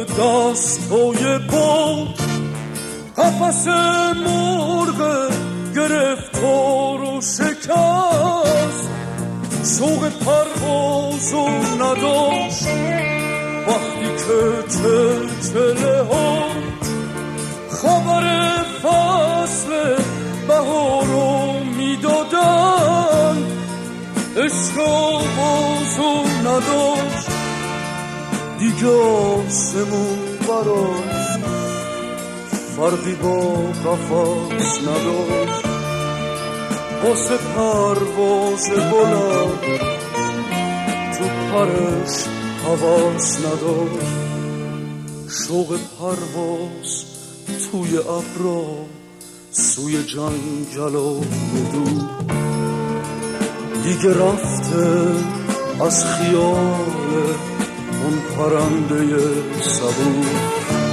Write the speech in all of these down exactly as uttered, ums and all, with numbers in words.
دستای بود قفس مرغ گرفتار و شکست شوق پروازو نداشت وقتی که چلچله ها خبر فصل بهارو میدادن عشق بازو نداشت دیگه آسمون براش فرقی با قفس نداشت واسه پرواز بلند تو پرش حواس نداشت شوق پرواز توی ابرا سوی جنگل و دور دیگه رفته از خیال اون پرنده صبور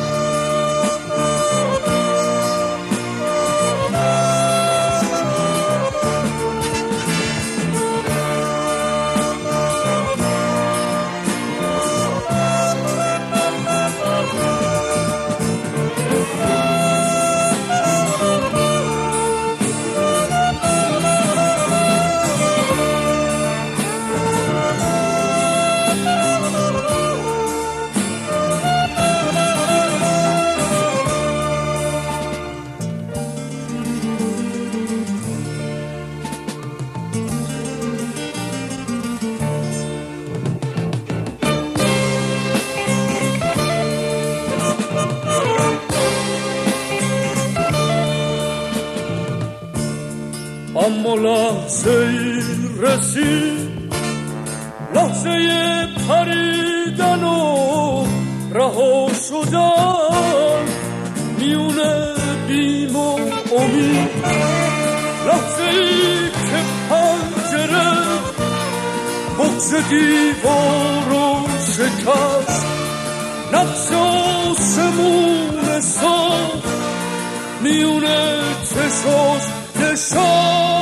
اما لحظه ای رسید لحظه پریدن و رها شدن میونه بیم و امید لحظه ای که پنجره بغض دیوار و شکست نقش آسمون ساخت میونه چشاش نشان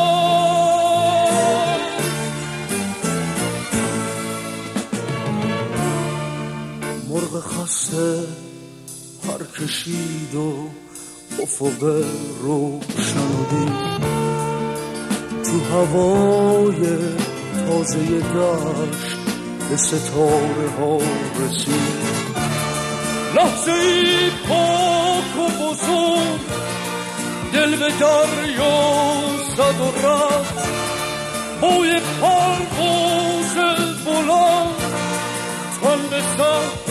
مرغ خسته پر کشید و افق روشن و دید تو هوای تازه دشت به ستاره ها رسید لحظه ای پاک و بزرگ دل به دریا زد و رفت بوی پرواز بلند تن به سر